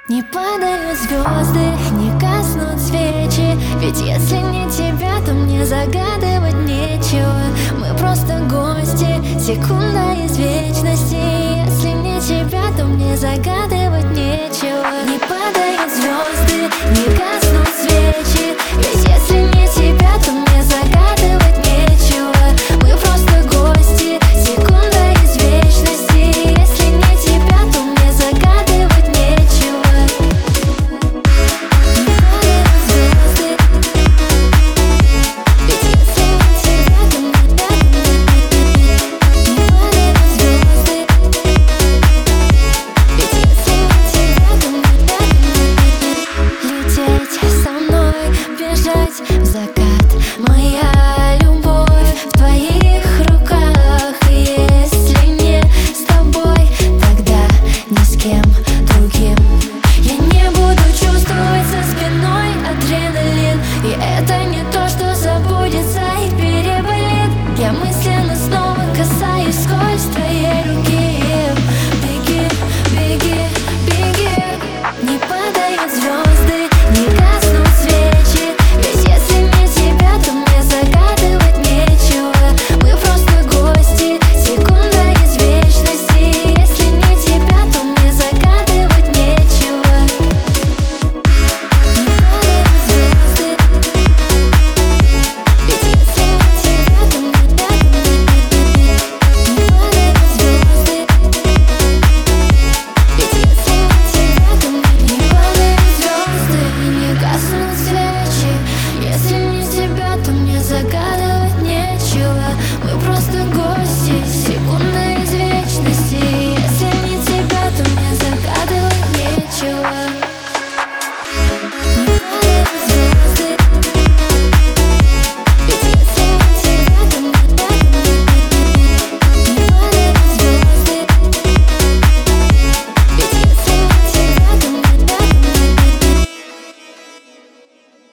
Не падают звезды, не гаснут свечи. Ведь если не тебя, то мне загадывать нечего. Мы просто гости, секунда из вечности. Если не тебя, то мне загадывать нечего.